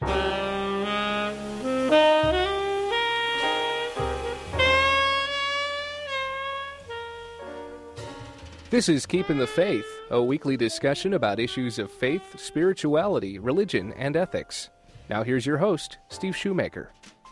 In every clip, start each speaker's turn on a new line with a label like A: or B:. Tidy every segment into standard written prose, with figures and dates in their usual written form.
A: This is Keeping the Faith, a weekly discussion about issues of faith, spirituality, religion, and ethics. Now here's your host, Steve Shoemaker.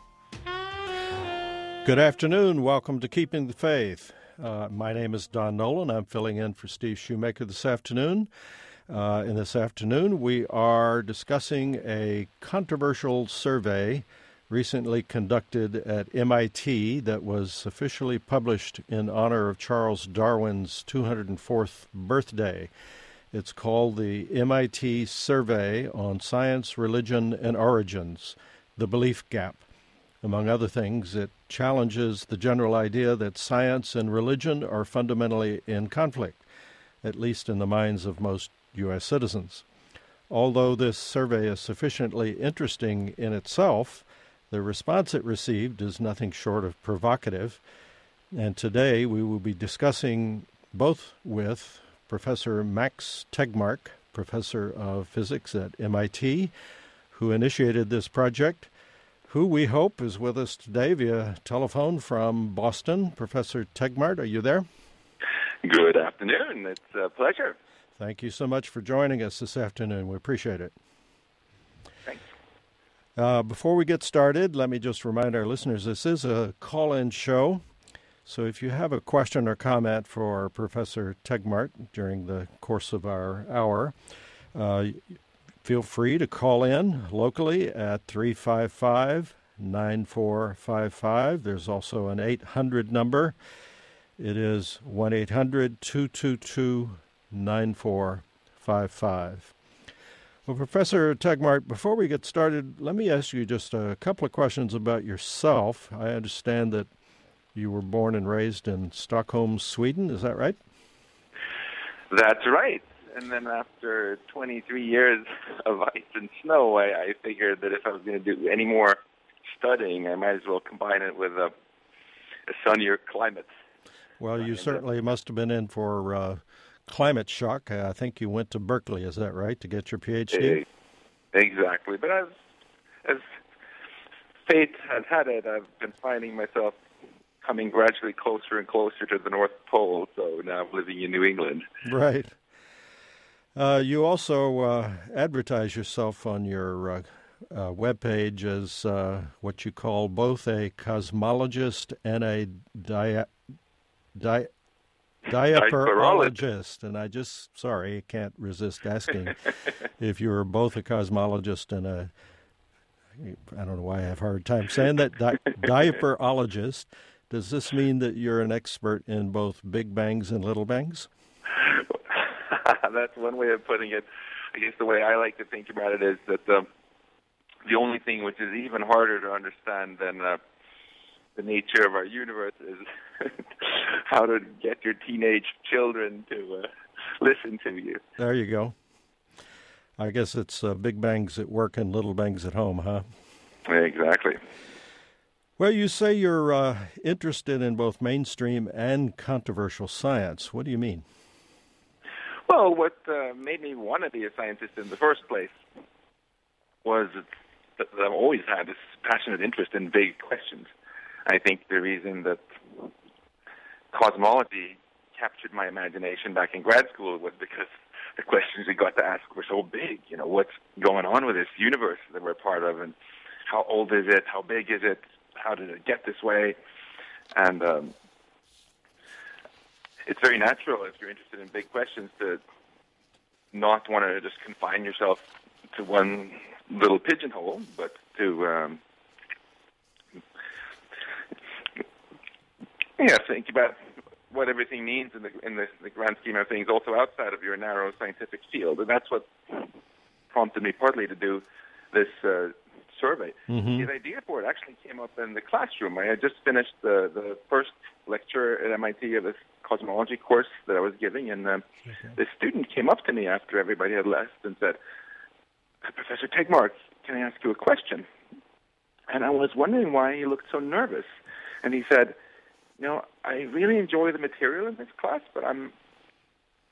B: Good afternoon. Welcome to Keeping the Faith. My name is Don Nolan. I'm filling in for Steve Shoemaker this afternoon. In this afternoon, we are discussing a controversial survey recently conducted at MIT that was officially published in honor of Charles Darwin's 204th birthday. It's called the MIT Survey on Science, Religion, and Origins, The Belief Gap. Among other things, it challenges the general idea that science and religion are fundamentally in conflict, at least in the minds of most U.S. citizens. Although this survey is sufficiently interesting in itself, the response it received is nothing short of provocative, and today we will be discussing both with Professor Max Tegmark, professor of physics at MIT, who initiated this project, who we hope is with us today via telephone from Boston. Professor Tegmark, are you there?
C: Good afternoon. It's a pleasure.
B: Thank you so much for joining us this afternoon. We appreciate it.
C: Thanks.
B: Before we get started, let me just remind our listeners this is a call-in show. So if you have a question or comment for Professor Tegmark during the course of our hour, feel free to call in locally at 355-9455. There's also an 800 number. It is 1-800-222-9455. Well, Professor Tegmark, before we get started, let me ask you just a couple of questions about yourself. I understand that you were born and raised in Stockholm, Sweden. Is that right?
C: That's right. And then after 23 years of ice and snow, I figured that if I was going to do any more studying, I might as well combine it with a sunnier climate.
B: Well, you certainly must have been in for climate shock. I think you went to Berkeley, is that right, to get your PhD?
C: Exactly. But as fate has had it, I've been finding myself coming gradually closer and closer to the North Pole, so now I'm living in New England.
B: Right. You also advertise yourself on your webpage as what you call both a cosmologist and a diaperologist. And I can't resist asking if you were both a cosmologist and I don't know why I have a hard time saying that, diaperologist. Does this mean that you're an expert in both big bangs and little bangs?
C: That's one way of putting it. I guess the way I like to think about it is that the only thing which is even harder to understand than the nature of our universe is how to get your teenage children to listen to you.
B: There you go. I guess it's big bangs at work and little bangs at home, huh?
C: Exactly.
B: Well, you say you're interested in both mainstream and controversial science. What do you mean?
C: Well, what made me want to be a scientist in the first place was that I've always had this passionate interest in big questions. I think the reason that cosmology captured my imagination back in grad school was because the questions we got to ask were so big. You know, what's going on with this universe that we're part of, and how old is it? How big is it? How did it get this way? And it's very natural if you're interested in big questions to not want to just confine yourself to one little pigeonhole, but to think about what everything means in the grand scheme of things, also outside of your narrow scientific field. And that's what prompted me partly to do this survey.
B: Mm-hmm.
C: The idea for it actually came up in the classroom. I had just finished the first lecture at MIT of this cosmology course that I was giving, and this student came up to me after everybody had left and said, "Professor Tegmark, can I ask you a question?" And I was wondering why he looked so nervous. And he said, I really enjoy the material in this class, but I'm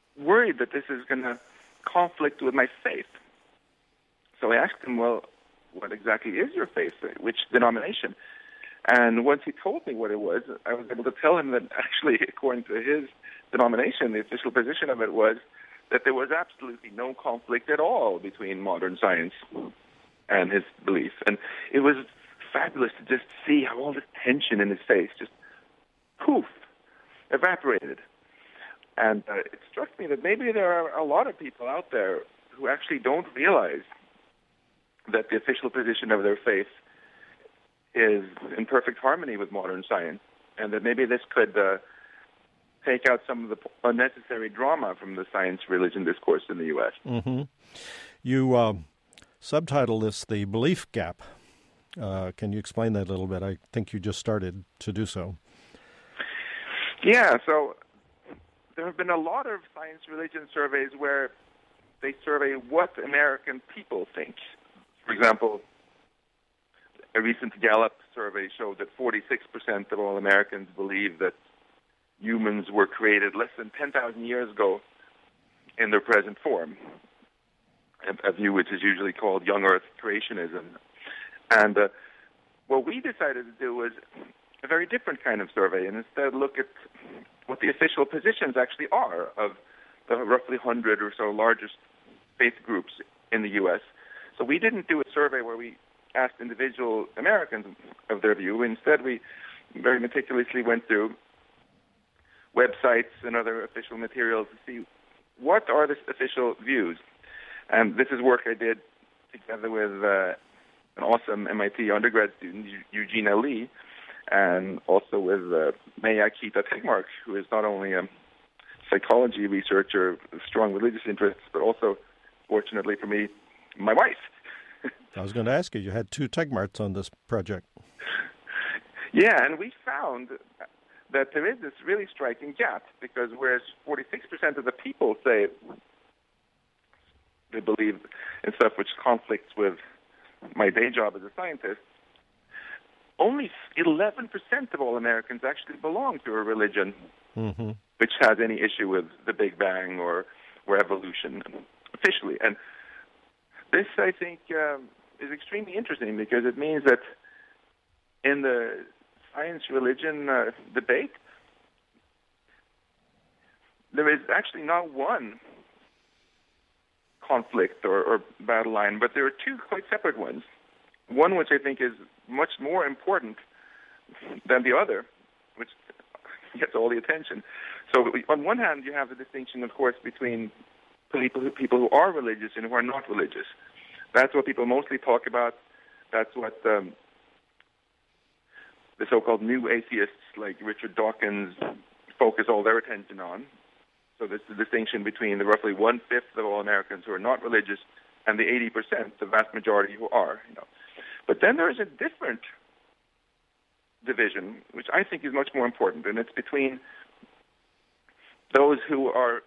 C: worried that this is going to conflict with my faith. So I asked him, well, what exactly is your faith, which denomination? And once he told me what it was, I was able to tell him that actually, according to his denomination, the official position of it was that there was absolutely no conflict at all between modern science and his belief. And it was fabulous to just see how all this tension in his face just poof, evaporated. And it struck me that maybe there are a lot of people out there who actually don't realize that the official position of their faith is in perfect harmony with modern science, and that maybe this could take out some of the unnecessary drama from the science-religion discourse in the U.S.
B: Mm-hmm. You subtitle this The Belief Gap. Can you explain that a little bit? I think you just started to do so.
C: Yeah, so there have been a lot of science-religion surveys where they survey what American people think. For example, a recent Gallup survey showed that 46% of all Americans believe that humans were created less than 10,000 years ago in their present form, a view which is usually called young Earth creationism. And what we decided to do was a very different kind of survey, and instead look at what the official positions actually are of the roughly 100 or so largest faith groups in the U.S. So we didn't do a survey where we asked individual Americans of their view. Instead, we very meticulously went through websites and other official materials to see what are the official views. And this is work I did together with an awesome MIT undergrad student, Eugenia Lee, and also with Maya Kita Tegmark, who is not only a psychology researcher with strong religious interests, but also, fortunately for me, my wife.
B: I was going to ask you, you had two Tegmarks on this project.
C: Yeah, and we found that there is this really striking gap, because whereas 46% of the people say they believe in stuff which conflicts with my day job as a scientist, only 11% of all Americans actually belong to a religion which has any issue with the Big Bang or evolution officially. And this, I think, is extremely interesting, because it means that in the science-religion debate, there is actually not one conflict or battle line, but there are two quite separate ones. One which I think is much more important than the other, which gets all the attention. So on one hand, you have the distinction, of course, between people who are religious and who are not religious. That's what people mostly talk about. That's what the so-called new atheists like Richard Dawkins focus all their attention on. So there's the distinction between the roughly 1/5 of all Americans who are not religious and the 80%, the vast majority who are. But then there is a different division, which I think is much more important, and it's between those who are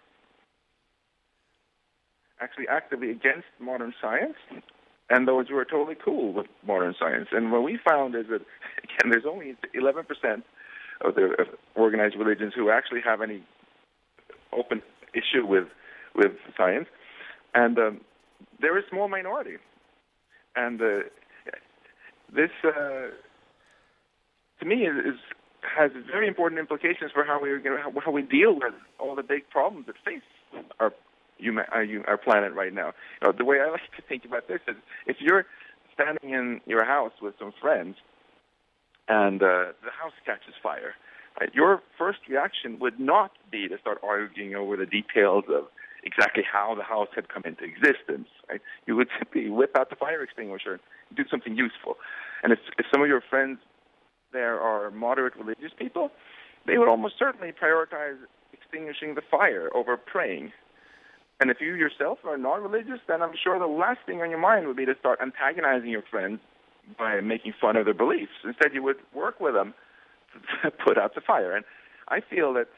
C: actually actively against modern science and those who are totally cool with modern science. And what we found is that, again, there's only 11% of the organized religions who actually have any open issue with science, and they're a small minority. And this, to me, has very important implications for how we deal with all the big problems that face our planet right now. The way I like to think about this is, if you're standing in your house with some friends and the house catches fire, right, your first reaction would not be to start arguing over the details of exactly how the house had come into existence. Right? You would simply whip out the fire extinguisher and do something useful. And if some of your friends there are moderate religious people, they would almost certainly prioritize extinguishing the fire over praying. And if you yourself are not religious, then I'm sure the last thing on your mind would be to start antagonizing your friends by making fun of their beliefs. Instead, you would work with them to put out the fire. And I feel that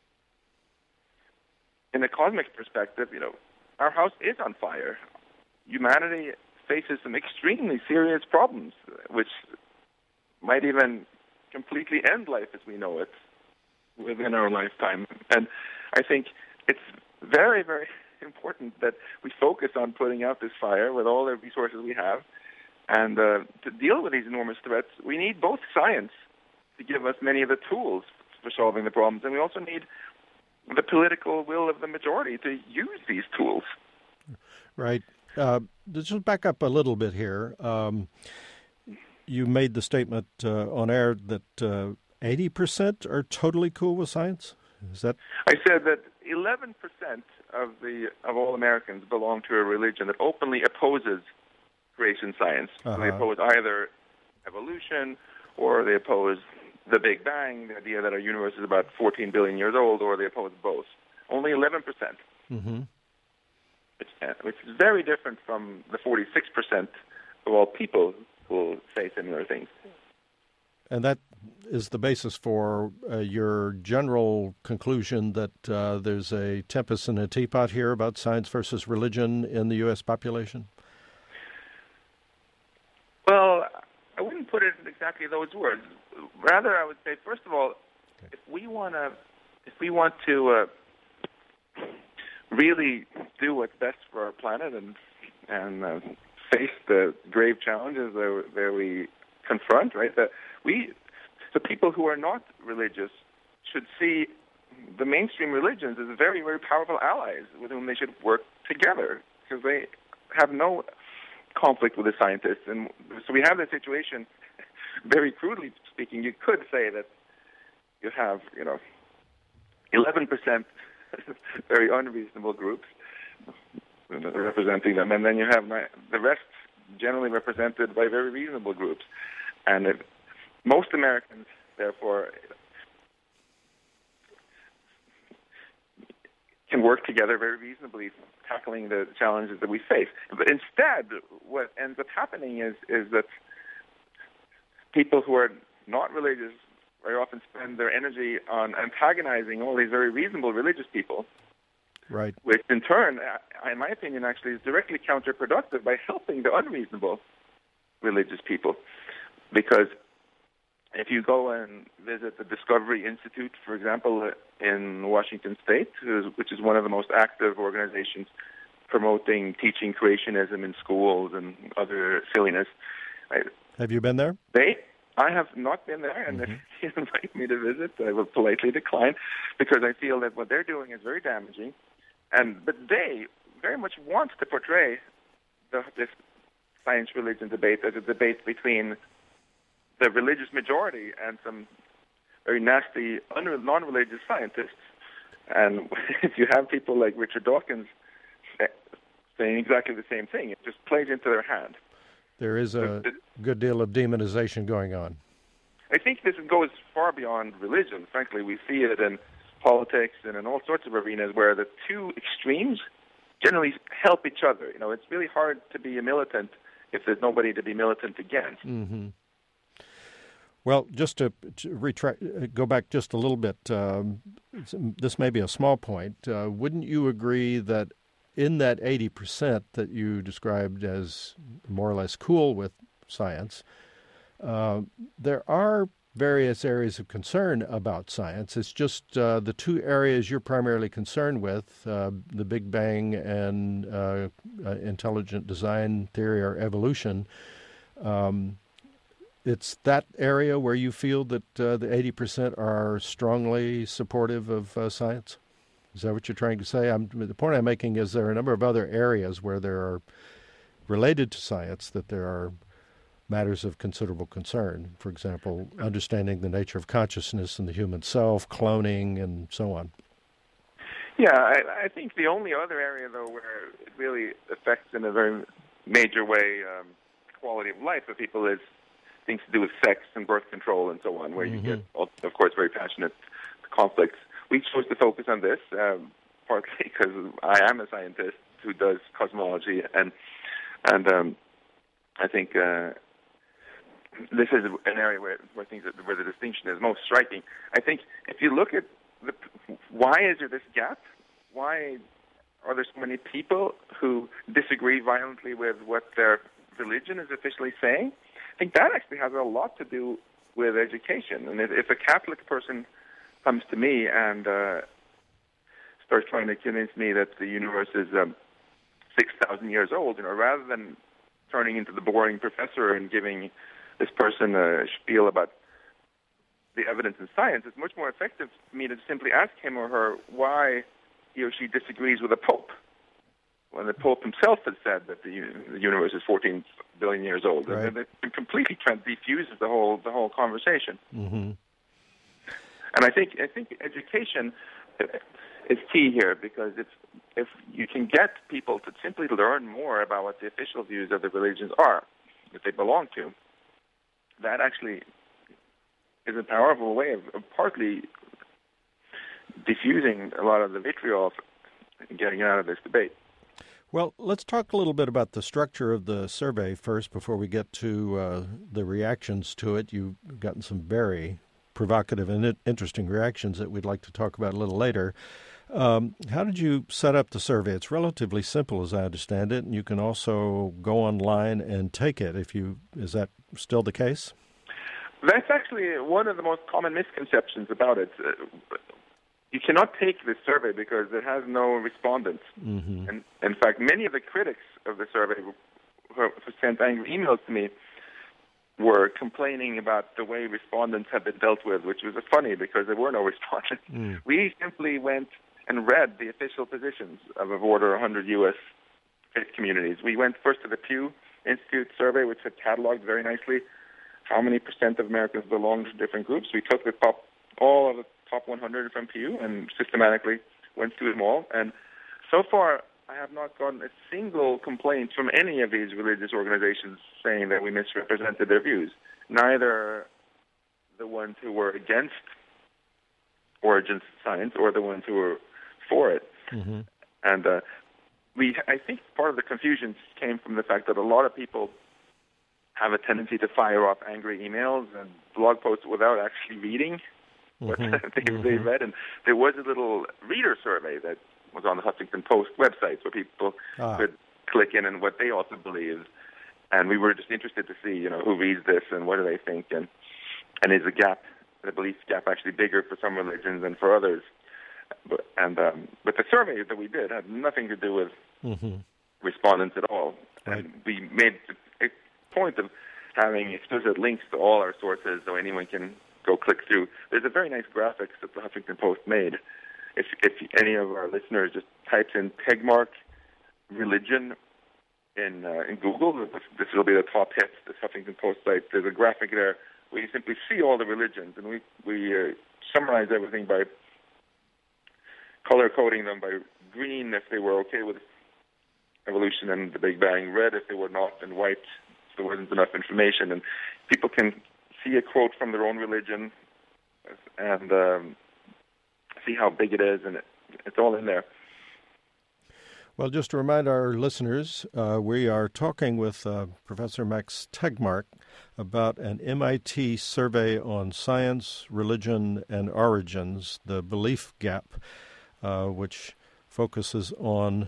C: in a cosmic perspective, our house is on fire. Humanity faces some extremely serious problems, which might even completely end life as we know it within our lifetime. And I think it's very, very important that we focus on putting out this fire with all the resources we have, And to deal with these enormous threats, we need both science to give us many of the tools for solving the problems, and we also need the political will of the majority to use these tools.
B: Right. Just back up a little bit here. You made the statement on air that 80% are totally cool with science. Is that?
C: I said that 11% of all Americans belong to a religion that openly opposes creation science. So they oppose either evolution, or they oppose the Big Bang, the idea that our universe is about 14 billion years old, or they oppose both. Only 11%.
B: Mm-hmm.
C: Which is very different from the 46% of all people who will say similar things.
B: And that is the basis for your general conclusion that there's a tempest in a teapot here about science versus religion in the U.S. population?
C: Well, I wouldn't put it in exactly those words. Rather, I would say, first of all, if we want to really do what's best for our planet and face the grave challenges that we confront, right? The people who are not religious should see the mainstream religions as very, very powerful allies with whom they should work together, because they have no conflict with the scientists. And so we have this situation, very crudely speaking, you could say that you have, 11% very unreasonable groups representing them, and then you have the rest generally represented by very reasonable groups. And most Americans, therefore, can work together very reasonably, tackling the challenges that we face. But instead, what ends up happening is that people who are not religious very often spend their energy on antagonizing all these very reasonable religious people,
B: right?
C: Which in turn, in my opinion, actually is directly counterproductive by helping the unreasonable religious people. Because if you go and visit the Discovery Institute, for example, in Washington State, which is one of the most active organizations promoting teaching creationism in schools and other silliness.
B: Have you been there?
C: I have not been there, and if you invite me to visit, I will politely decline, because I feel that what they're doing is very damaging. But they very much want to portray this science-religion debate as a debate between the religious majority and some very nasty, non-religious scientists. And if you have people like Richard Dawkins saying exactly the same thing, it just plays into their hand.
B: There is a good deal of demonization going on.
C: I think this goes far beyond religion. Frankly, we see it in politics and in all sorts of arenas where the two extremes generally help each other. It's really hard to be a militant if there's nobody to be militant against.
B: Mm-hmm. Well, just to go back just a little bit, this may be a small point. Wouldn't you agree that in that 80% that you described as more or less cool with science, there are various areas of concern about science? It's just the two areas you're primarily concerned with, the Big Bang and intelligent design theory or evolution. It's that area where you feel that the 80% are strongly supportive of science? Is that what you're trying to say? The point I'm making is there are a number of other areas where there are, related to science, that there are matters of considerable concern. For example, understanding the nature of consciousness and the human self, cloning, and so on.
C: Yeah, I think the only other area, though, where it really affects in a very major way quality of life of people is things to do with sex and birth control and so on, where you get, of course, very passionate conflicts. We chose to focus on this, partly because I am a scientist who does cosmology, and I think this is an area where the distinction is most striking. I think if you look at why is there this gap? Why are there so many people who disagree violently with what their religion is officially saying? I think that actually has a lot to do with education. And if a Catholic person comes to me and starts trying to convince me that the universe is 6,000 years old, rather than turning into the boring professor and giving this person a spiel about the evidence in science. It's much more effective for me to simply ask him or her why he or she disagrees with the Pope, when the Pope himself has said that the universe is 14 billion years old.
B: Right.
C: And it completely defuses the whole conversation.
B: Mm-hmm.
C: And I think education is key here, because if you can get people to simply learn more about what the official views of the religions are that they belong to, that actually is a powerful way of partly diffusing a lot of the vitriol and getting out of this debate.
B: Well, let's talk a little bit about the structure of the survey first before we get to the reactions to it. You've gotten some very provocative and interesting reactions that we'd like to talk about a little later. How did you set up the survey? It's relatively simple, as I understand it, and you can also go online and take it. Is that still the case?
C: That's actually one of the most common misconceptions about it. You cannot take this survey because it has no respondents.
B: Mm-hmm.
C: And in fact, many of the critics of the survey who sent angry emails to me were complaining about the way respondents have been dealt with, which was funny because there were no respondents.
B: Mm.
C: We simply went and read the official positions of over 100 U.S. faith communities. We went first to the Pew Institute survey, which had cataloged very nicely how many % of Americans belong to different groups. We took all of the top 100 from Pew and systematically went through them all. And so far, I have not gotten a single complaint from any of these religious organizations saying that we misrepresented their views. Neither the ones who were against origin science or the ones who were for it.
B: Mm-hmm.
C: And I think part of the confusion came from the fact that a lot of people have a tendency to fire off angry emails and blog posts without actually reading what they read. And there was a little reader survey that was on the Huffington Post website where people could click in and what they also believed. And we were just interested to see, who reads this and what do they think, and is the belief gap actually bigger for some religions than for others. But the survey that we did had nothing to do with respondents at all.
B: Right.
C: And we made a point of having explicit links to all our sources so anyone can go click through. There's a very nice graphics that the Huffington Post made. If any of our listeners just types in Tegmark religion in Google, this will be the top hits, this Huffington Post site. There's a graphic there where you simply see all the religions, and we summarize everything by color coding them by green if they were okay with evolution and the Big Bang, red if they were not, and white if there wasn't enough information. And people can see a quote from their own religion and see how big it is, and it's all in there.
B: Well, just to remind our listeners, we are talking with Professor Max Tegmark about an MIT survey on science, religion, and origins, the belief gap, which focuses on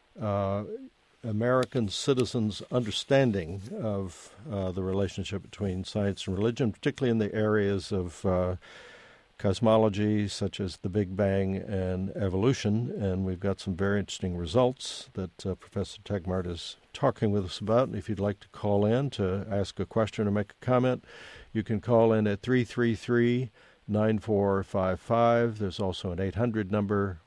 B: American citizens' understanding of the relationship between science and religion, particularly in the areas of cosmology, such as the Big Bang and evolution. And we've got some very interesting results that Professor Tegmark is talking with us about. And if you'd like to call in to ask a question or make a comment, you can call in at 333-9455. There's also an 800 number,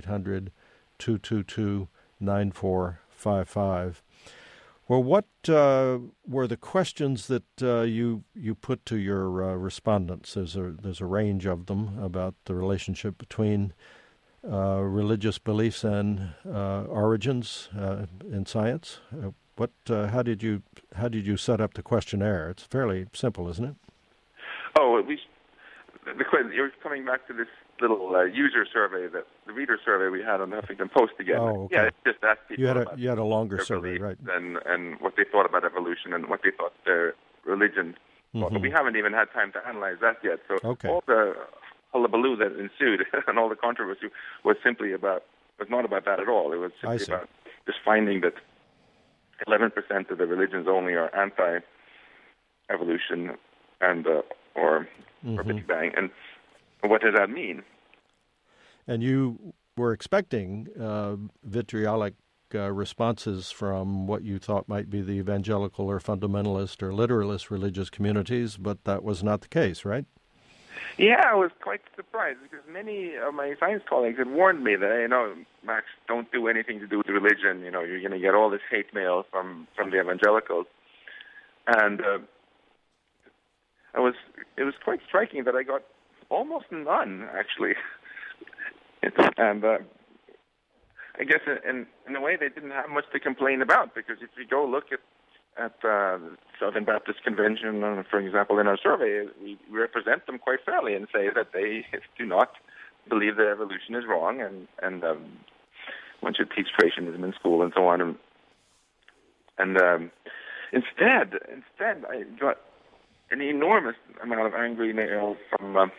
B: 1-800-222-9455. Well, what were the questions that you put to your respondents? There's a range of them about the relationship between religious beliefs and origins in science. How did you set up the questionnaire? It's fairly simple, isn't it?
C: Oh, you're coming back to this little user survey, the reader survey we had on the Huffington Post again.
B: Oh, okay.
C: Yeah, it just asked people
B: you had a longer survey, right?
C: And what they thought about evolution and what they thought their religion thought. But we haven't even had time to analyze that yet. So all the hullabaloo that ensued and all the controversy was not about that at all. It was simply about just finding that 11% of the religions only are anti-evolution and or Big Bang. And what does that mean?
B: And you were expecting vitriolic responses from what you thought might be the evangelical or fundamentalist or literalist religious communities, but that was not the case, right?
C: Yeah, I was quite surprised because many of my science colleagues had warned me that, Max, don't do anything to do with religion. You're going to get all this hate mail from the evangelicals. And it was quite striking that I got almost none, actually. And I guess in a way they didn't have much to complain about, because if you go look at the Southern Baptist Convention, for example, in our survey, we represent them quite fairly and say that they do not believe that evolution is wrong, and one should teach creationism in school and so on. And instead, I got an enormous amount of angry mail from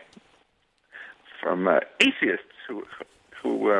C: atheists who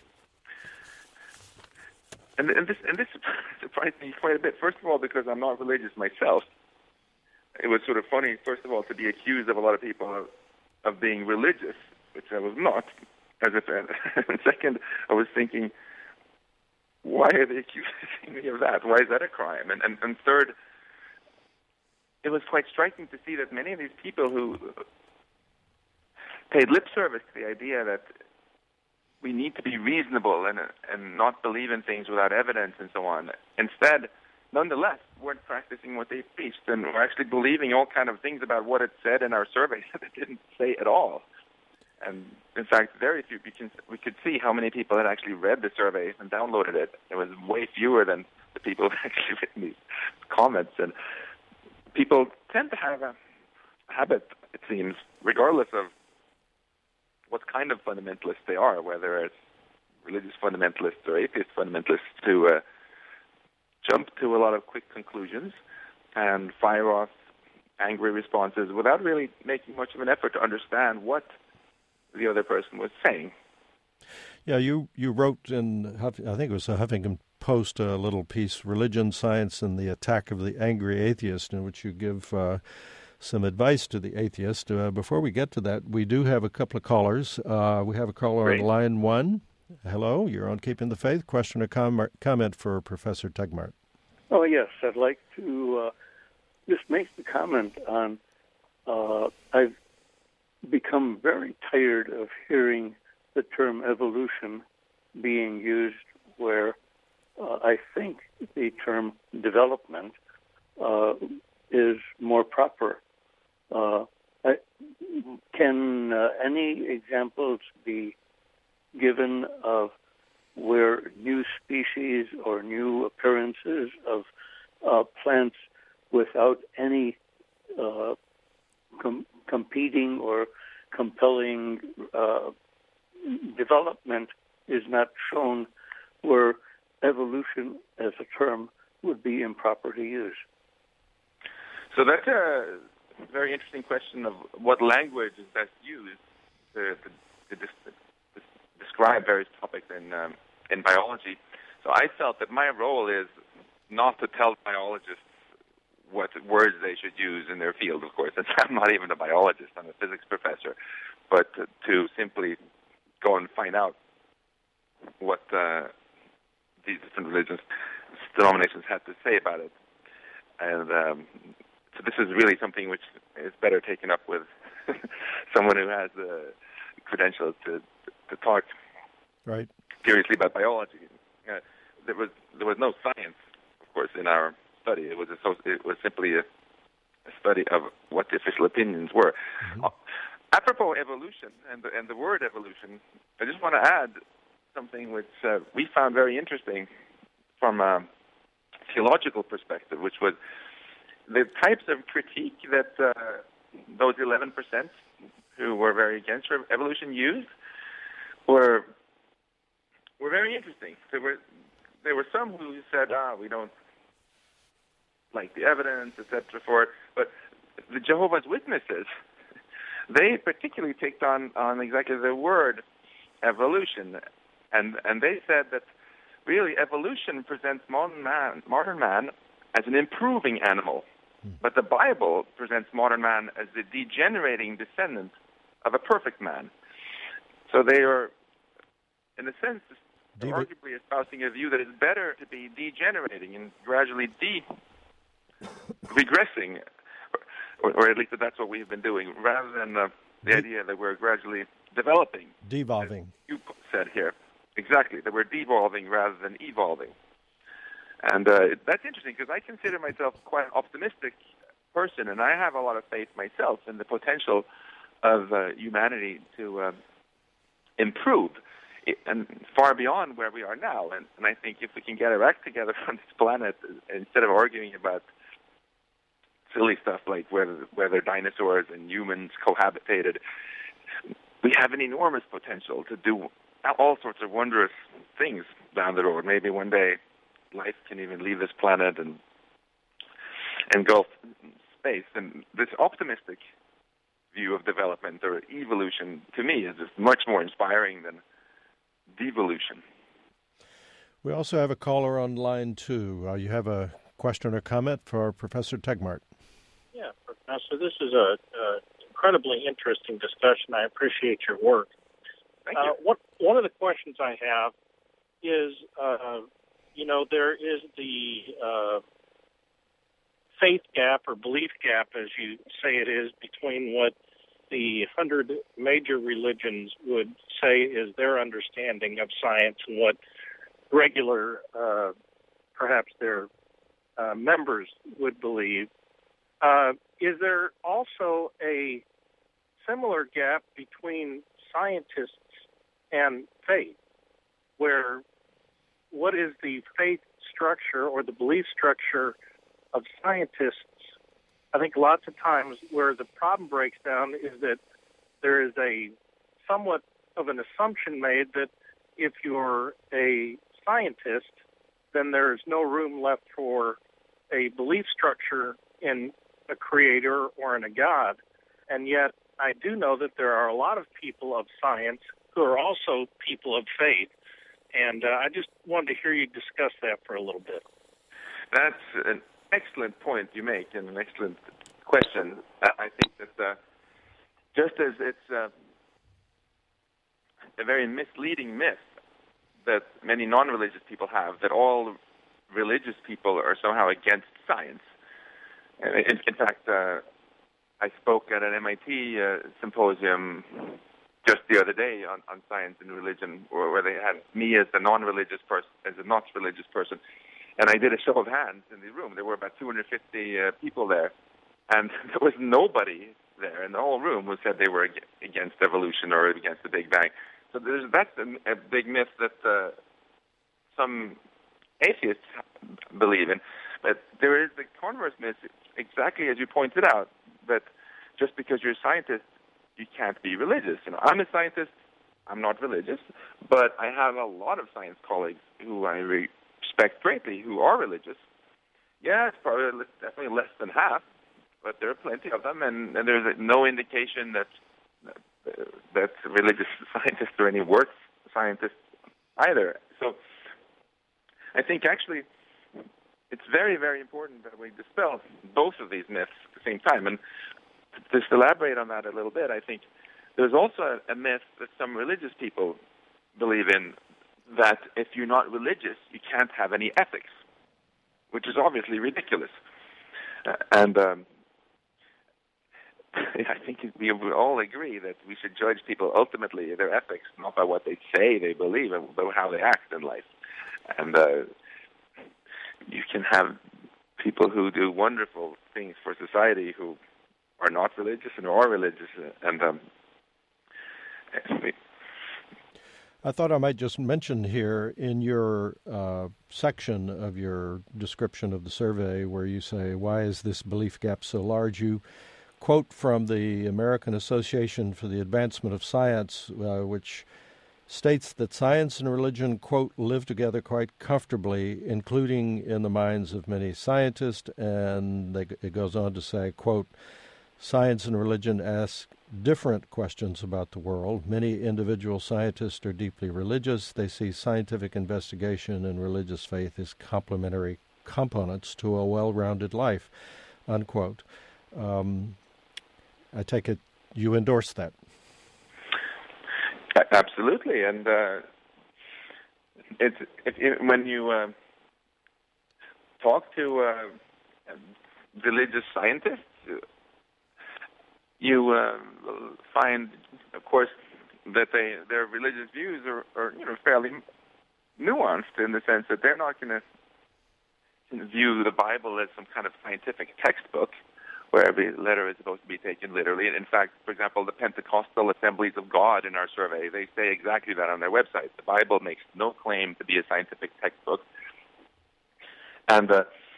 C: and this surprised me quite a bit. First of all, because I'm not religious myself. It was sort of funny, first of all, to be accused of a lot of people of being religious, which I was not. And second, I was thinking, why are they accusing me of that? Why is that a crime? And third, it was quite striking to see that many of these people who paid lip service to the idea that we need to be reasonable and not believe in things without evidence and so on, instead, nonetheless, weren't practicing what they preached and were actually believing all kind of things about what it said in our survey that it didn't say at all. And in fact, very few, we could see how many people had actually read the survey and downloaded it. It was way fewer than the people who actually written these comments. And people tend to have a habit, it seems, regardless of what kind of fundamentalists they are, whether it's religious fundamentalists or atheist fundamentalists, to jump to a lot of quick conclusions and fire off angry responses without really making much of an effort to understand what the other person was saying.
B: Yeah, you wrote in, I think it was a Huffington Post, a little piece, Religion, Science, and the Attack of the Angry Atheist, in which you give some advice to the atheist. Before we get to that, we do have a couple of callers. We have a caller on line 1. Hello, you're on Keeping the Faith. Question or comment for Professor Tegmark?
D: Oh, yes. I'd like to just make the comment on I've become very tired of hearing the term evolution being used where I think the term development is more proper. Can any examples be given of where new species or new appearances of plants without any competing or compelling development is not shown, where evolution as a term would be improper to use?
C: So that's a very interesting question of what language is best used to describe various topics in biology. So I felt that my role is not to tell biologists what words they should use in their field, of course. I'm not even a biologist, I'm a physics professor, but to simply go and find out what these different religious denominations had to say about it. And so this is really something which is better taken up with someone who has the credentials to talk seriously about biology. There was no science, of course, in our study. It was simply a study of what the official opinions were. Mm-hmm. Apropos evolution and the word evolution, I just want to add something which we found very interesting from a theological perspective, which was the types of critique that those 11% who were very against evolution used were very interesting. There were some who said, we don't like the evidence, etc. for it, but the Jehovah's Witnesses, they particularly picked on exactly the word evolution, and they said that really evolution presents modern man as an improving animal, but the Bible presents modern man as the degenerating descendant of a perfect man. So they are, in a sense, arguably espousing a view that it's better to be degenerating and gradually regressing, or at least that's what we've been doing, rather than the idea that we're gradually developing.
B: Devolving.
C: You said here. Exactly, that we're devolving rather than evolving. And that's interesting because I consider myself quite an optimistic person, and I have a lot of faith myself in the potential of humanity to improve and far beyond where we are now. And I think if we can get our act together on this planet, instead of arguing about silly stuff like whether dinosaurs and humans cohabitated, we have an enormous potential to do all sorts of wondrous things down the road. Maybe one day life can even leave this planet and engulf space. And this optimistic view of development or evolution, to me, is just much more inspiring than devolution.
B: We also have a caller on line 2. You have a question or comment for Professor Tegmark?
E: Yeah, Professor, this is an incredibly interesting discussion. I appreciate your work.
C: Thank you.
E: One of the questions I have is, there is the faith gap or belief gap, as you say it is, between what the 100 major religions would say is their understanding of science and what regular, perhaps their members would believe. Is there also a similar gap between scientists and faith, where what is the faith structure or the belief structure of scientists? I think lots of times where the problem breaks down is that there is a somewhat of an assumption made that if you're a scientist, then there's no room left for a belief structure in a creator or in a God. And yet I do know that there are a lot of people of science who are also people of faith. And I just wanted to hear you discuss that for a little bit.
C: That's an excellent point you make and an excellent question. I think that just as it's a very misleading myth that many non-religious people have, that all religious people are somehow against science. In fact, I spoke at an MIT symposium just the other day on science and religion, where they had me as a non-religious person, as a not religious person, and I did a show of hands in the room. There were about 250 people there, and there was nobody there in the whole room who said they were against evolution or against the Big Bang. So that's a big myth that some atheists believe in. But there is the converse myth, exactly as you pointed out, that just because you're a scientist, you can't be religious. I'm a scientist, I'm not religious, but I have a lot of science colleagues who I respect greatly who are religious. Yeah, it's probably definitely less than half, but there are plenty of them, and there's no indication that religious scientists are any worse scientists either. So I think actually it's very, very important that we dispel both of these myths at the same time. And to just elaborate on that a little bit, I think there's also a myth that some religious people believe in, that if you're not religious, you can't have any ethics, which is obviously ridiculous. And I think we all agree that we should judge people ultimately their ethics, not by what they say they believe, but how they act in life. And you can have people who do wonderful things for society who are not religious and are religious. And
B: I thought I might just mention here in your section of your description of the survey where you say, why is this belief gap so large? You quote from the American Association for the Advancement of Science, which states that science and religion, quote, live together quite comfortably, including in the minds of many scientists. And it goes on to say, quote, science and religion ask different questions about the world. Many individual scientists are deeply religious. They see scientific investigation and religious faith as complementary components to a well-rounded life, unquote. I take it you endorse that.
C: Absolutely, and when you talk to religious scientists, you find, of course, that their religious views are fairly nuanced in the sense that they're not going to view the Bible as some kind of scientific textbook where every letter is supposed to be taken literally. And in fact, for example, the Pentecostal Assemblies of God in our survey, they say exactly that on their website. The Bible makes no claim to be a scientific textbook. And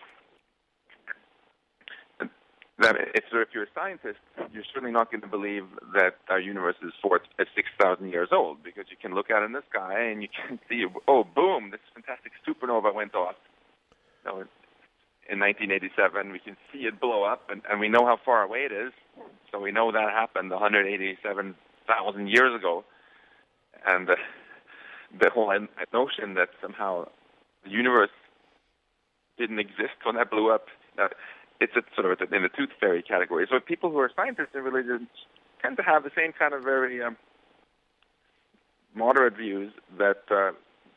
C: if you're a scientist, you're certainly not going to believe that our universe is 6,000 years old, because you can look out in the sky and you can see, oh, boom, this fantastic supernova went off. In 1987, we can see it blow up, and we know how far away it is. So we know that happened 187,000 years ago. And the whole notion that somehow the universe didn't exist when that blew up, it's sort of in the tooth fairy category. So people who are scientists and religion tend to have the same kind of very moderate views that the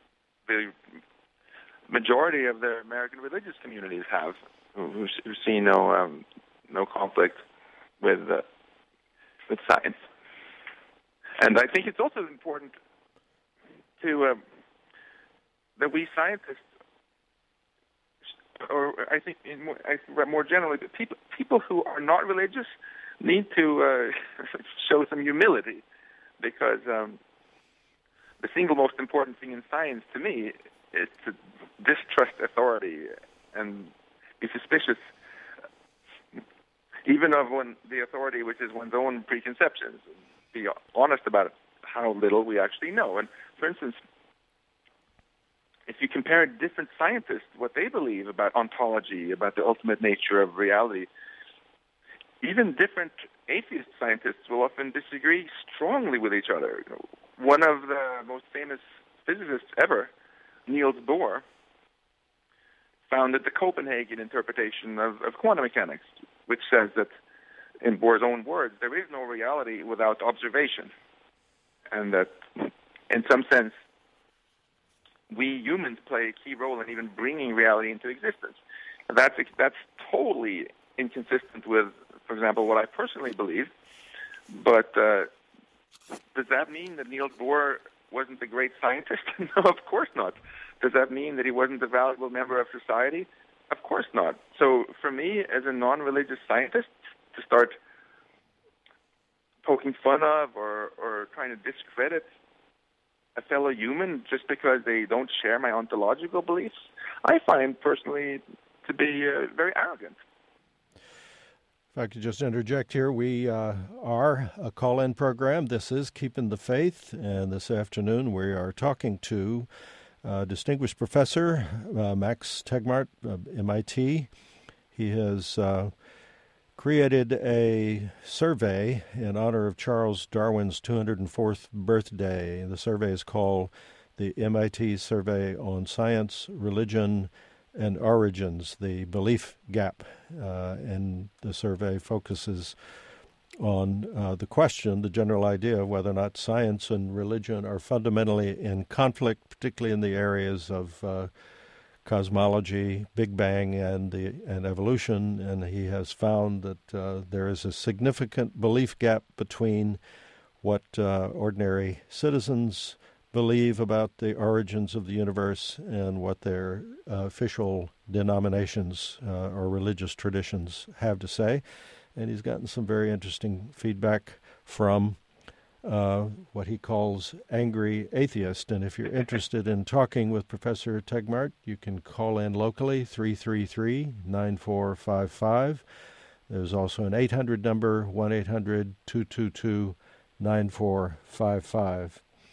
C: majority of the American religious communities have, who see no conflict with science. And I think it's also important to that we scientists, or I think more generally, people who are not religious need to show some humility, because the single most important thing in science to me is to distrust authority and be suspicious, even of the authority which is one's own preconceptions. Be honest about how little we actually know. And for instance, if you compare different scientists, what they believe about ontology, about the ultimate nature of reality, even different atheist scientists will often disagree strongly with each other. One of the most famous physicists ever, Niels Bohr, founded the Copenhagen interpretation of quantum mechanics, which says that, in Bohr's own words, there is no reality without observation, and that, in some sense, we humans play a key role in even bringing reality into existence. And that's totally inconsistent with, for example, what I personally believe. But does that mean that Niels Bohr wasn't a great scientist? No, of course not. Does that mean that he wasn't a valuable member of society? Of course not. So for me, as a non-religious scientist, to start poking fun of or trying to discredit a fellow human just because they don't share my ontological beliefs, I find personally to be very arrogant.
B: If I could just interject here, we are a call-in program. This is Keeping the Faith, and this afternoon we are talking to distinguished professor Max Tegmark of MIT. He has created a survey in honor of Charles Darwin's 204th birthday. The survey is called the MIT Survey on Science, Religion, and Origins, the Belief Gap. And the survey focuses on the question, the general idea of whether or not science and religion are fundamentally in conflict, particularly in the areas of cosmology, Big Bang, and evolution. And he has found that there is a significant belief gap between what ordinary citizens believe about the origins of the universe and what their official denominations or religious traditions have to say. And he's gotten some very interesting feedback from what he calls angry atheist. And if you're interested in talking with Professor Tegmark, you can call in locally, 333-9455. There's also an 800 number, 1-800-222-9455.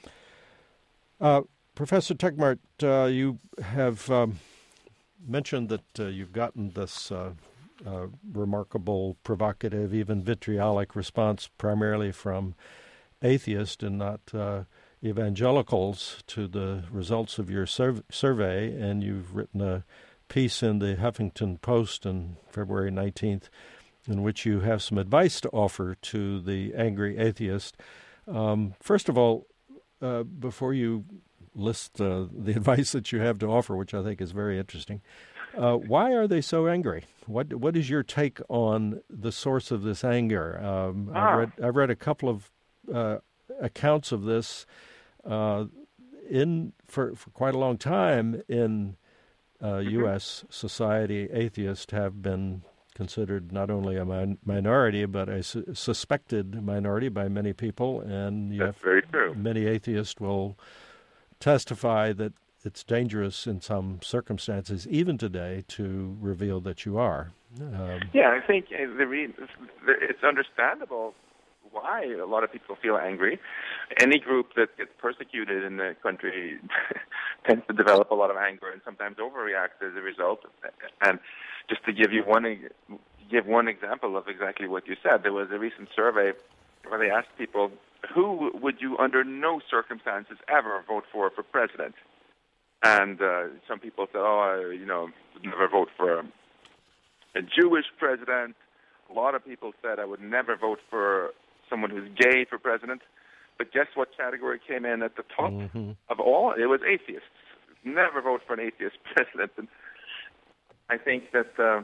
B: Professor Tegmark, you have mentioned that you've gotten this remarkable, provocative, even vitriolic response primarily from atheists and not evangelicals to the results of your survey, and you've written a piece in the Huffington Post on February 19th in which you have some advice to offer to the angry atheist. First of all, before you list the advice that you have to offer, which I think is very interesting. Why are they so angry? What is your take on the source of this anger? I've read a couple of accounts of this for quite a long time in U.S. society. Atheists have been considered not only a minority, but a suspected minority by many people, and
C: that's very true.
B: Many atheists will testify that it's dangerous in some circumstances, even today, to reveal that you are.
C: I think it's understandable why a lot of people feel angry. Any group that gets persecuted in the country tends to develop a lot of anger and sometimes overreact as a result. And just to give one example of exactly what you said, there was a recent survey where they asked people, who would you under no circumstances ever vote for president? And some people said, would never vote for a Jewish president. A lot of people said, I would never vote for someone who's gay for president. But guess what category came in at the top of all? It was atheists. Never vote for an atheist president. And I think that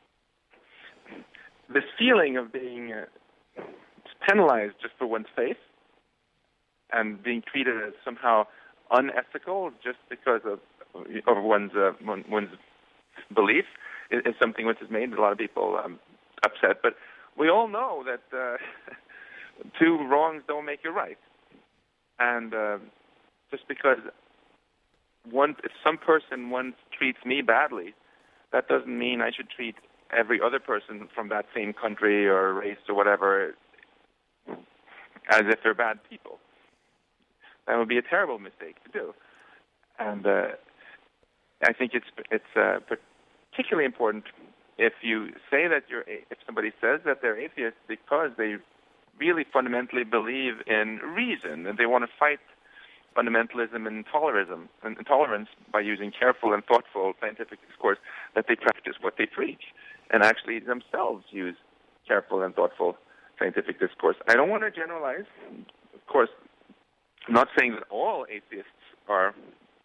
C: this feeling of being penalized just for one's faith and being treated as somehow unethical just because of one's belief is something which has made a lot of people upset. But we all know that two wrongs don't make a right. And just because if some person once treats me badly, that doesn't mean I should treat every other person from that same country or race or whatever as if they're bad people. That would be a terrible mistake to do. And I think it's particularly important if you say that if somebody says that they're atheist because they really fundamentally believe in reason and they want to fight fundamentalism and intolerance by using careful and thoughtful scientific discourse, that they practice what they preach and actually themselves use careful and thoughtful scientific discourse. I don't want to generalize. Of course, I'm not saying that all atheists are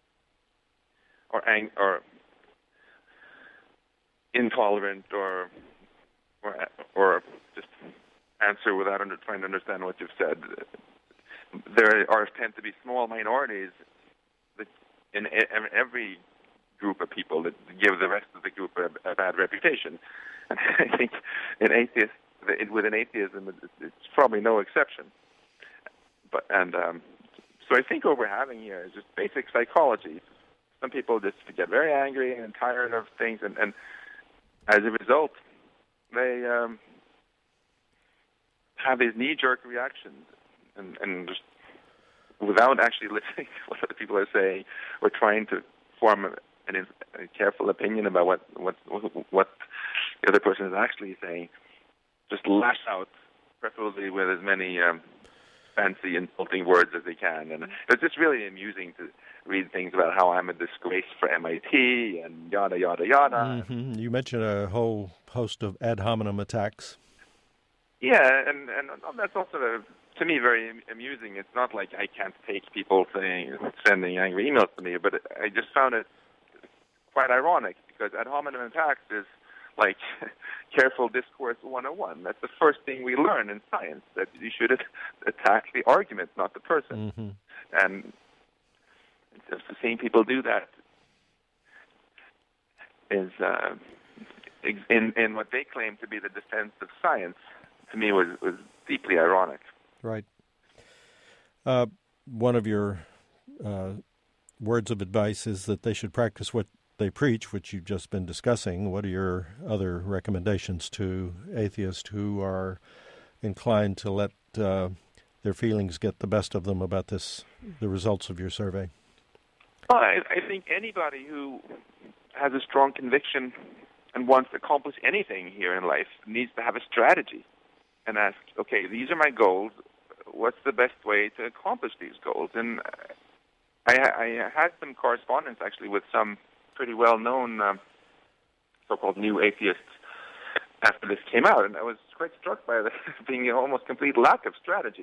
C: intolerant or just answer without trying to understand what you've said. There tend to be small minorities that in every group of people that give the rest of the group a bad reputation. And I think within atheism, it's probably no exception. So I think what we're having here is just basic psychology. Some people just get very angry and tired of things, and as a result, they have these knee-jerk reactions, and just without actually listening to what other people are saying, or trying to form a careful opinion about what the other person is actually saying, just lash out, preferably with as many fancy, insulting words as they can. And it's just really amusing to read things about how I'm a disgrace for MIT and yada, yada, yada.
B: Mm-hmm. You mentioned a whole host of ad hominem attacks.
C: Yeah, and that's also, to me, very amusing. It's not like I can't take people sending angry emails to me, but I just found it quite ironic because ad hominem attacks is like careful discourse 101. That's the first thing we learn in science, that you should attack the argument, not the person.
B: Mm-hmm.
C: And just seeing people do that is in what they claim to be the defense of science, to me was deeply ironic.
B: Right. One of your words of advice is that they should practice what they preach, which you've just been discussing. What are your other recommendations to atheists who are inclined to let their feelings get the best of them about the results of your survey?
C: Well, I think anybody who has a strong conviction and wants to accomplish anything here in life needs to have a strategy and ask, okay, these are my goals. What's the best way to accomplish these goals? And I had some correspondence, actually, with some pretty well-known so-called new atheists after this came out, and I was quite struck by the being an almost complete lack of strategy.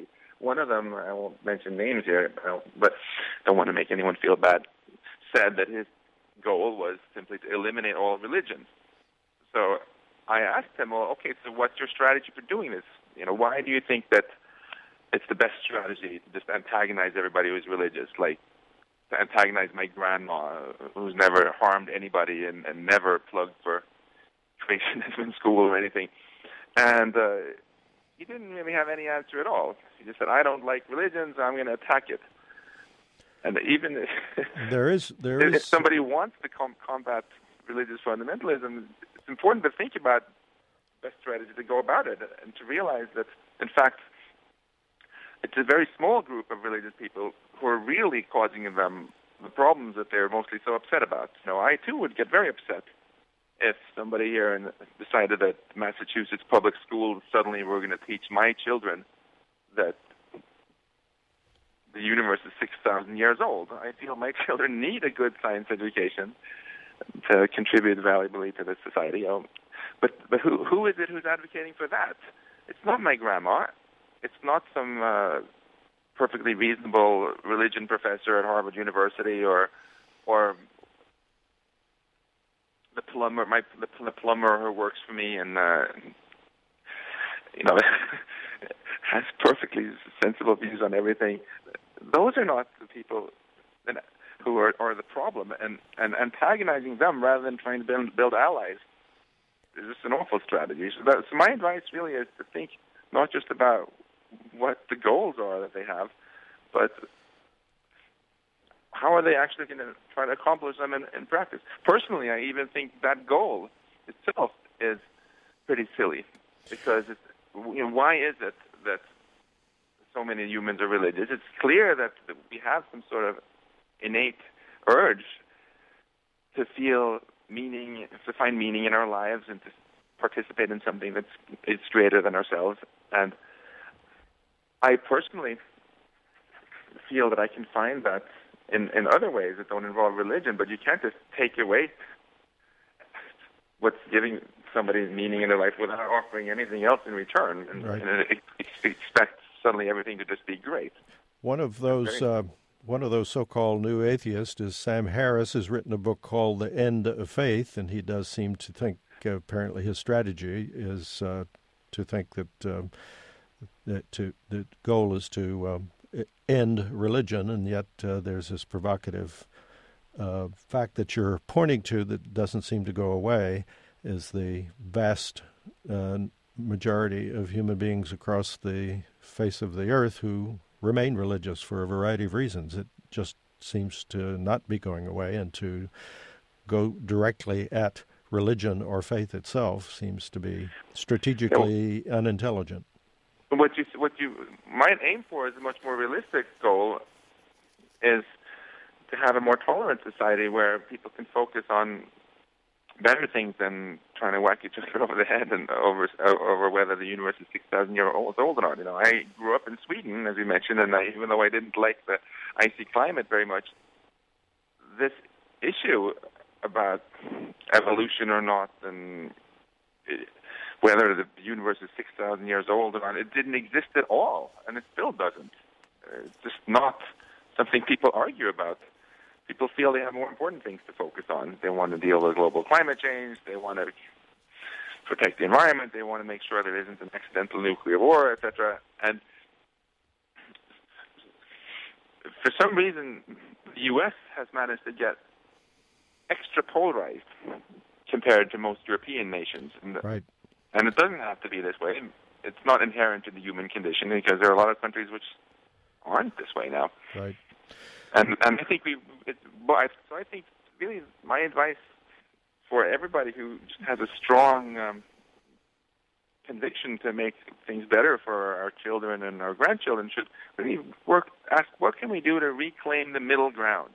C: one of them, I won't mention names here, but don't want to make anyone feel bad, said that his goal was simply to eliminate all religions. So I asked him, well, okay, so what's your strategy for doing this? Why do you think that it's the best strategy to just antagonize everybody who's religious, like to antagonize my grandma who's never harmed anybody and never plugged for creationism in school or anything? And he didn't really have any answer at all. He just said, I don't like religions, I'm going to attack it. And even if somebody wants to combat religious fundamentalism, it's important to think about the best strategy to go about it and to realize that, in fact, it's a very small group of religious people who are really causing them the problems that they're mostly so upset about. I, too, would get very upset if somebody here decided that Massachusetts public schools suddenly were going to teach my children that the universe is 6,000 years old. I feel my children need a good science education to contribute valuably to this society. But who is it who's advocating for that? It's not my grandma. It's not some perfectly reasonable religion professor at Harvard University or the plumber, the plumber who works for me and has perfectly sensible views on everything. Those are not the people who are the problem, and antagonizing them rather than trying to build allies is just an awful strategy. So my advice really is to think not just about what the goals are that they have, but how are they actually going to try to accomplish them in practice. Personally, I even think that goal itself is pretty silly, because why is it that so many humans are religious? It's clear that we have some sort of innate urge to feel meaning, to find meaning in our lives and to participate in something is greater than ourselves. And I personally feel that I can find that in other ways that don't involve religion, but you can't just take away what's giving somebody meaning in their life without offering anything else in return, and expect suddenly everything to just be great.
B: One of those so-called new atheists is Sam Harris. Has written a book called The End of Faith, and he does seem to think apparently his strategy is to think that the goal is to end religion, and yet there's this provocative fact that you're pointing to that doesn't seem to go away, is the vast majority of human beings across the face of the earth who remain religious for a variety of reasons. It just seems to not be going away, and to go directly at religion or faith itself seems to be strategically unintelligent.
C: What you might aim for is a much more realistic goal, is to have a more tolerant society where people can focus on better things than trying to whack each other over the head and over whether the universe is 6,000 years old or not. I grew up in Sweden, as you mentioned, and even though I didn't like the icy climate very much, this issue about evolution or not, and whether the universe is 6,000 years old or not, it didn't exist at all, and it still doesn't. It's just not something people argue about. People feel they have more important things to focus on. They want to deal with global climate change. They want to protect the environment. They want to make sure there isn't an accidental nuclear war, etc. And for some reason, the U.S. has managed to get extra polarized compared to most European nations.
B: Right.
C: And it doesn't have to be this way. It's not inherent in the human condition, because there are a lot of countries which aren't this way now.
B: Right.
C: And I think so I think really my advice for everybody who just has a strong conviction to make things better for our children and our grandchildren should really ask what can we do to reclaim the middle ground.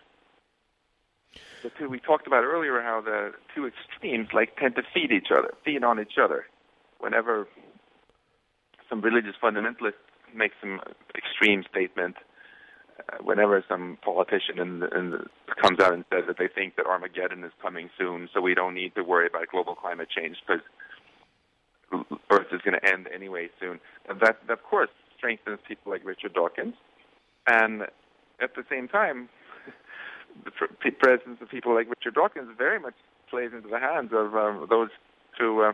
C: We talked about earlier how the two extremes tend to feed on each other. Whenever some religious fundamentalist makes some extreme statement, whenever some politician comes out and says that they think that Armageddon is coming soon, so we don't need to worry about global climate change because Earth is going to end anyway soon. That of course strengthens people like Richard Dawkins, and at the same time, the presence of people like Richard Dawkins very much plays into the hands of those who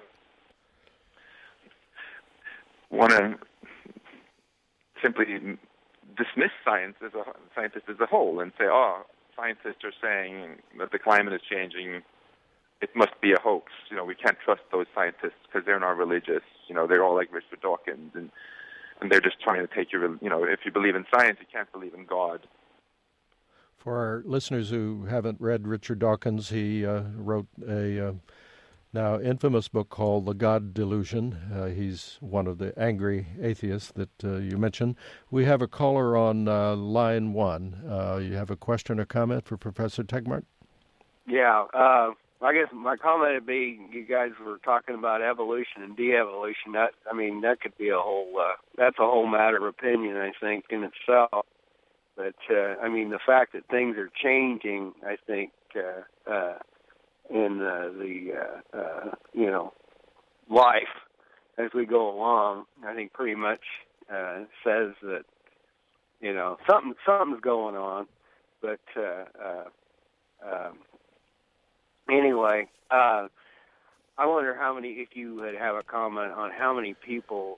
C: want to simply dismiss scientists as a whole and say, oh, scientists are saying that the climate is changing, it must be a hoax. We can't trust those scientists because they're not religious. They're all like Richard Dawkins, and they're just trying to take your, if you believe in science, you can't believe in God.
B: For our listeners who haven't read Richard Dawkins, he wrote a now infamous book called The God Delusion. He's one of the angry atheists that you mentioned. We have a caller on line 1. You have a question or comment for Professor Tegmark?
F: Yeah, I guess my comment would be, you guys were talking about evolution and de-evolution. That could be that's a whole matter of opinion, I think, in itself. But, the fact that things are changing, I think, in life as we go along, I think pretty much says that, something's going on. But anyway, I wonder if you would have a comment on how many people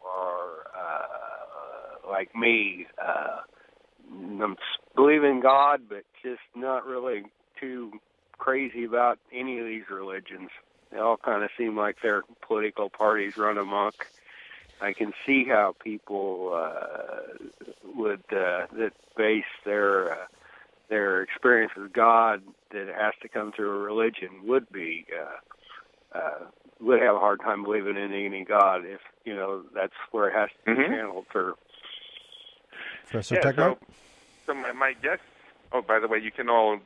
F: are like me, believe in God, but just not really too crazy about any of these religions. They all kind of seem like their political parties run amok. I can see how people would that base their experience with God that has to come through a religion would have a hard time believing in any God if that's where it has to be channeled through.
B: Professor Tegmark?
C: So my guess. Oh, by the way, you can all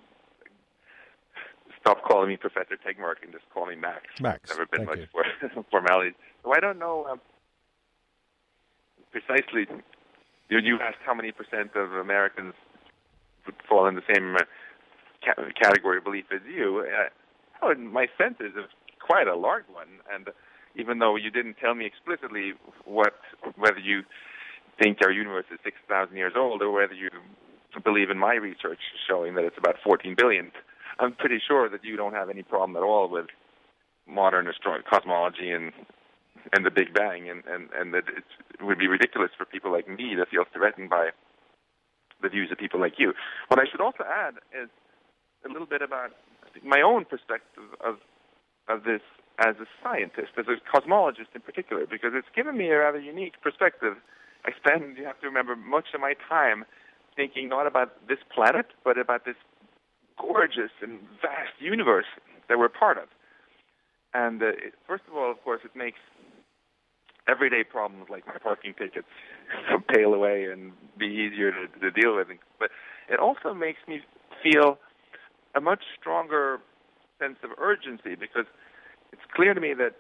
C: stop calling me Professor Tegmark and just call me Max.
B: Max,
C: Never been
B: thank
C: much
B: you.
C: formality. So I don't know precisely. You asked how many percent of Americans would fall in the same category of belief as you. My sense is it's quite a large one. And even though you didn't tell me explicitly whether you think our universe is 6,000 years old or whether you believe in my research showing that it's about 14 billion, I'm pretty sure that you don't have any problem at all with modern cosmology and the Big Bang, and that it would be ridiculous for people like me to feel threatened by the views of people like you. What I should also add is a little bit about my own perspective of this as a scientist, as a cosmologist in particular, because it's given me a rather unique perspective. You have to remember, much of my time thinking not about this planet, but about this gorgeous and vast universe that we're part of. And first of all, of course, it makes everyday problems like my parking tickets pale away and be easier to deal with. But it also makes me feel a much stronger sense of urgency, because it's clear to me that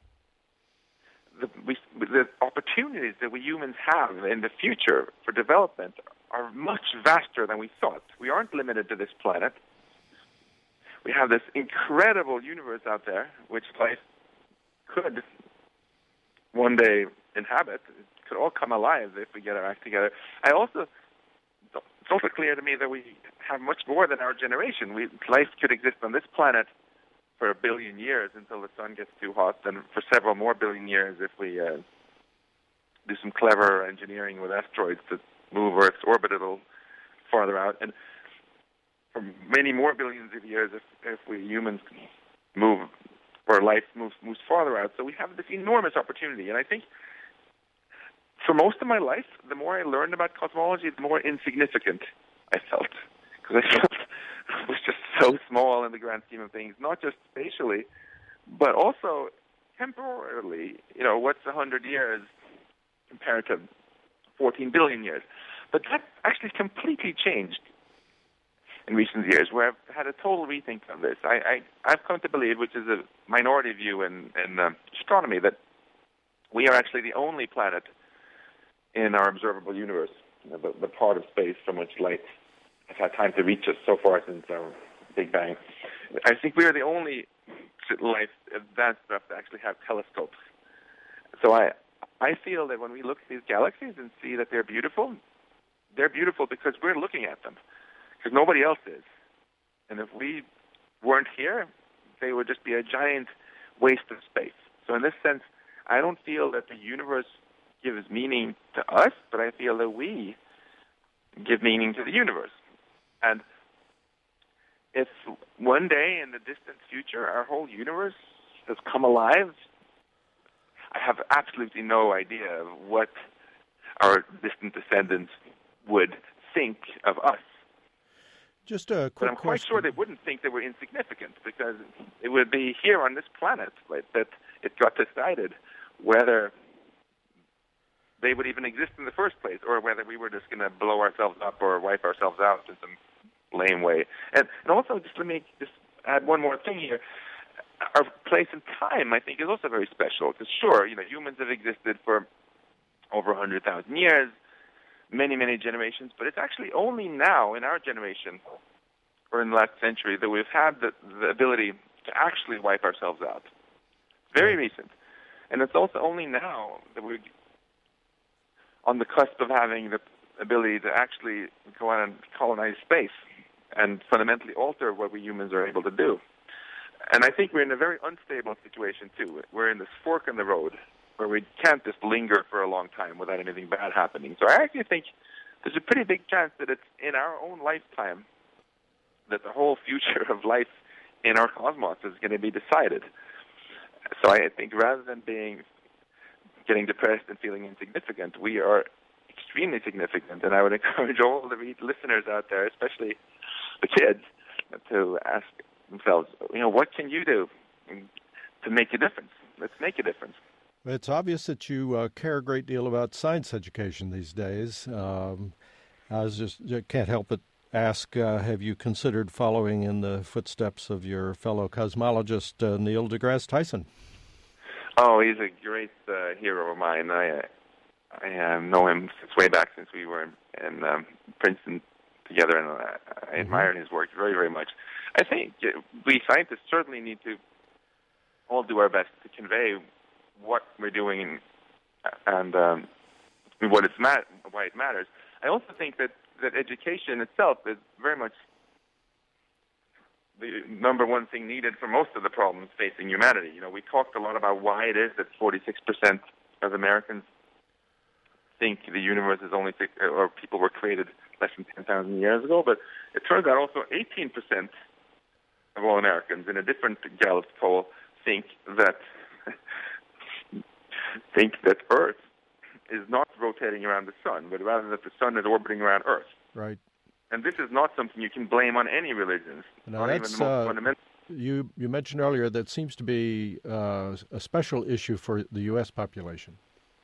C: the opportunities that we humans have in the future for development are much vaster than we thought. We aren't limited to this planet. We have this incredible universe out there, which life could one day inhabit. It could all come alive if we get our act together. It's also clear to me that we have much more than our generation. Life could exist on this planet for 1 billion years until the sun gets too hot, and for several more billion years if we do some clever engineering with asteroids to move Earth's orbit a little farther out, and for many more billions of years if we humans move, or life moves farther out. So we have this enormous opportunity, and I think for most of my life, the more I learned about cosmology, the more insignificant I felt, because I felt it was just so small in the grand scheme of things, not just spatially, but also temporally. What's 100 years compared to 14 billion years? But that actually completely changed in recent years, where I've had a total rethink of this. I've come to believe, which is a minority view in astronomy, that we are actually the only planet in our observable universe, the part of space from which light has had time to reach us so far since our Big Bang. I think we are the only life advanced enough to actually have telescopes. So I feel that when we look at these galaxies and see that they're beautiful because we're looking at them, because nobody else is. And if we weren't here, they would just be a giant waste of space. So in this sense, I don't feel that the universe gives meaning to us, but I feel that we give meaning to the universe. And if one day in the distant future our whole universe has come alive, I have absolutely no idea of what our distant descendants would think of us.
B: Just a quick
C: But I'm quite sure they wouldn't think that we're insignificant, because it would be here on this planet, right, that it got decided whether they would even exist in the first place, or whether we were just going to blow ourselves up or wipe ourselves out in some lame way. And also, just let me just add one more thing here. Our place in time, I think, is also very special. Because sure, humans have existed for over 100,000 years, many, many generations, but it's actually only now in our generation, or in the last century, that we've had the ability to actually wipe ourselves out. Very recent. And it's also only now that we're on the cusp of having the ability to actually go out and colonize space and fundamentally alter what we humans are able to do. And I think we're in a very unstable situation, too. We're in this fork in the road where we can't just linger for a long time without anything bad happening. So I actually think there's a pretty big chance that it's in our own lifetime that the whole future of life in our cosmos is going to be decided. So I think rather than getting depressed and feeling insignificant, we are extremely significant. And I would encourage all the listeners out there, especially the kids, to ask themselves, what can you do to make a difference? Let's make a difference.
B: It's obvious that you care a great deal about science education these days. I can't help but ask, have you considered following in the footsteps of your fellow cosmologist, Neil deGrasse Tyson?
C: Oh, he's a great hero of mine. I know him way back since we were in Princeton together, and I admire his work very, very much. I think we scientists certainly need to all do our best to convey what we're doing and why it matters. I also think that education itself is very much the number one thing needed for most of the problems facing humanity. We talked a lot about why it is that 46% of Americans think the universe is only or people were created less than 10,000 years ago, but it turns out also 18% of all Americans in a different Gallup poll think that Earth is not rotating around the sun, but rather that the sun is orbiting around Earth.
B: Right.
C: And this is not something you can blame on any religions.
B: Now,
C: not even the most fundamental.
B: You mentioned earlier that seems to be a special issue for the U.S. population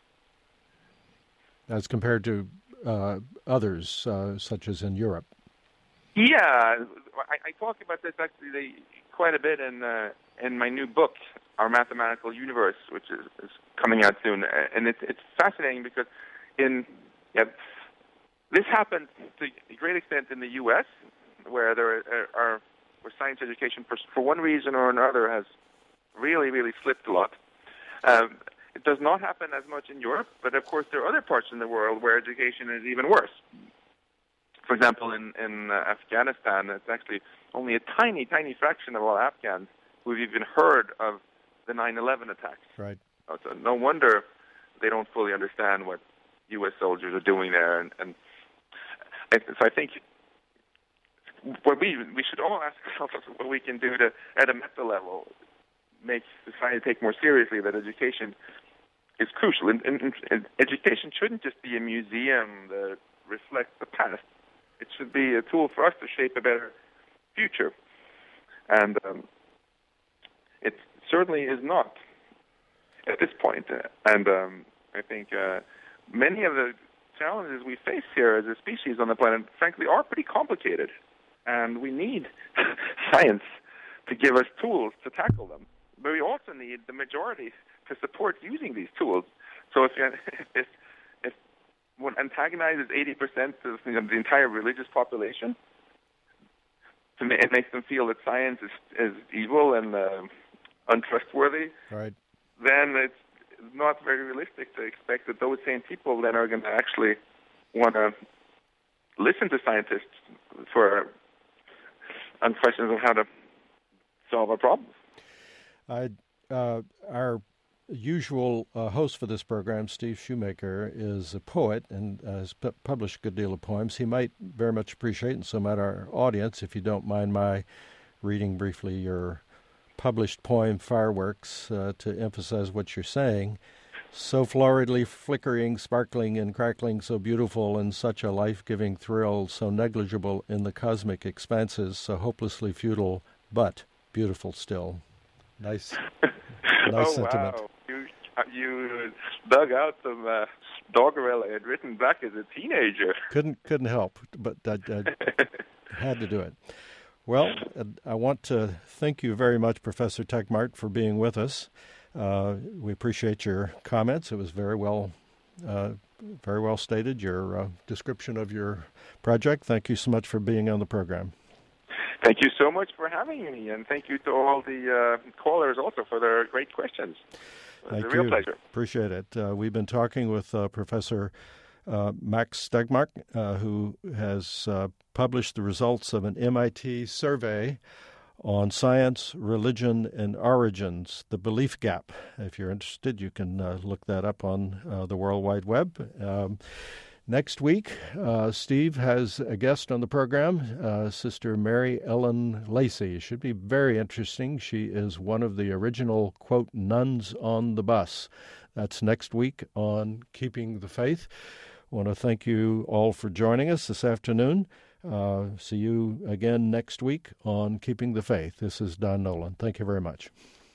B: as compared to others, such as in Europe.
C: Yeah, I talk about this actually quite a bit in my new book, Our Mathematical Universe, which is coming out soon. And it's fascinating because this happens to a great extent in the U.S., where where science education, for one reason or another, has really, really slipped a lot. It does not happen as much in Europe, but of course there are other parts in the world where education is even worse. For example, in Afghanistan, it's actually only a tiny, tiny fraction of all Afghans who've even heard of the 9/11 attacks.
B: Right.
C: So no wonder they don't fully understand what U.S. soldiers are doing there. And so I think what we should all ask ourselves what we can do to, at a meta level, make society take more seriously that education is crucial. And education shouldn't just be a museum that reflects the past. It should be a tool for us to shape a better future. And it certainly is not at this point. And I think many of the challenges we face here as a species on the planet, frankly, are pretty complicated. And we need science to give us tools to tackle them. But we also need the majority to support using these tools. So if what antagonizes 80% of the entire religious population, it makes them feel that science is evil and untrustworthy,
B: right,
C: then it's not very realistic to expect that those same people then are going to actually want to listen to scientists on questions of how to solve a problem.
B: Our usual host for this program, Steve Shoemaker, is a poet and has published a good deal of poems. He might very much appreciate, and so might our audience, if you don't mind my reading briefly your published poem, Fireworks, to emphasize what you're saying. So floridly flickering, sparkling, and crackling, so beautiful and such a life-giving thrill, so negligible in the cosmic expanses, so hopelessly futile, but beautiful still. Nice sentiment.
C: Wow. You dug out some doggerel I had written back as a teenager.
B: Couldn't help, but I had to do it. Well, I want to thank you very much, Professor Tegmark, for being with us. We appreciate your comments. It was very well stated, your description of your project. Thank you so much for being on the program.
C: Thank you so much for having me, and thank you to all the callers also for their great questions. It was a real pleasure.
B: Appreciate it. We've been talking with Professor Max Tegmark, who has published the results of an MIT survey on science, religion, and origins, the belief gap. If you're interested, you can look that up on the World Wide Web. Next week, Steve has a guest on the program, Sister Mary Ellen Lacey. It should be very interesting. She is one of the original, quote, nuns on the bus. That's next week on Keeping the Faith. I want to thank you all for joining us this afternoon. See you again next week on Keeping the Faith. This is Don Nolan. Thank you very much.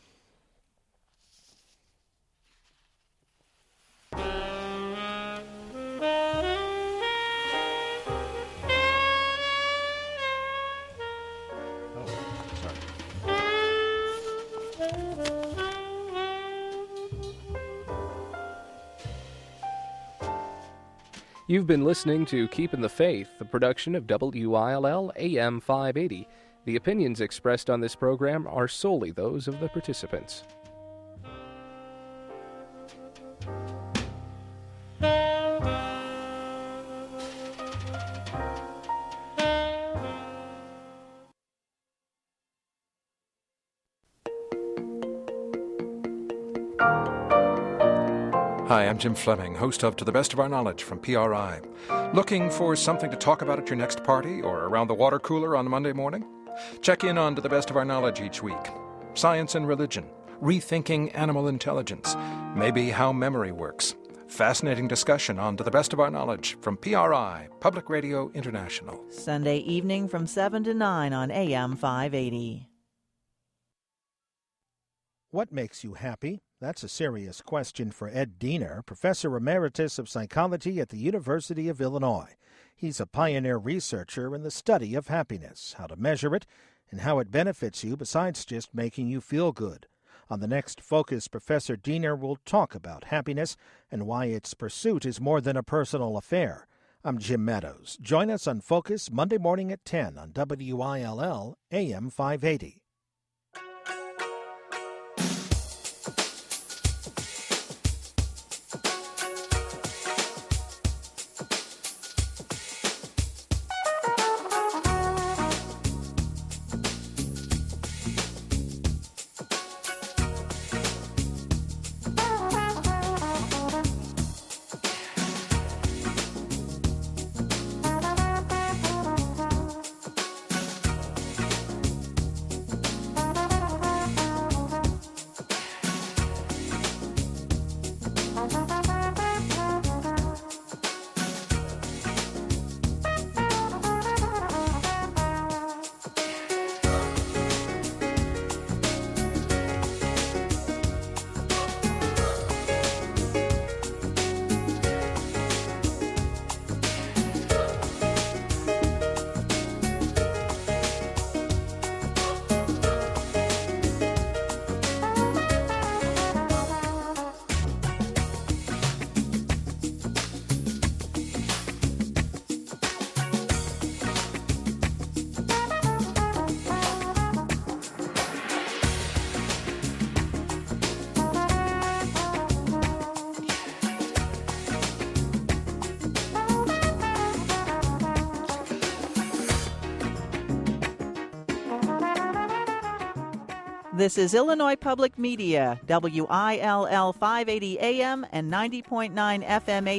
A: You've been listening to Keeping the Faith, the production of WILL AM 580. The opinions expressed on this program are solely those of the participants.
G: Hi, I'm Jim Fleming, host of To the Best of Our Knowledge from PRI. Looking for something to talk about at your next party or around the water cooler on Monday morning? Check in on To the Best of Our Knowledge each week. Science and religion, rethinking animal intelligence, maybe how memory works. Fascinating discussion on To the Best of Our Knowledge from PRI, Public Radio International.
H: Sunday evening from 7 to 9 on AM 580.
I: What makes you happy? That's a serious question for Ed Diener, Professor Emeritus of Psychology at the University of Illinois. He's a pioneer researcher in the study of happiness, how to measure it, and how it benefits you besides just making you feel good. On the next Focus, Professor Diener will talk about happiness and why its pursuit is more than a personal affair. I'm Jim Meadows. Join us on Focus Monday morning at 10 on WILL AM 580.
H: This is Illinois Public Media, WILL 580 AM and 90.9 FM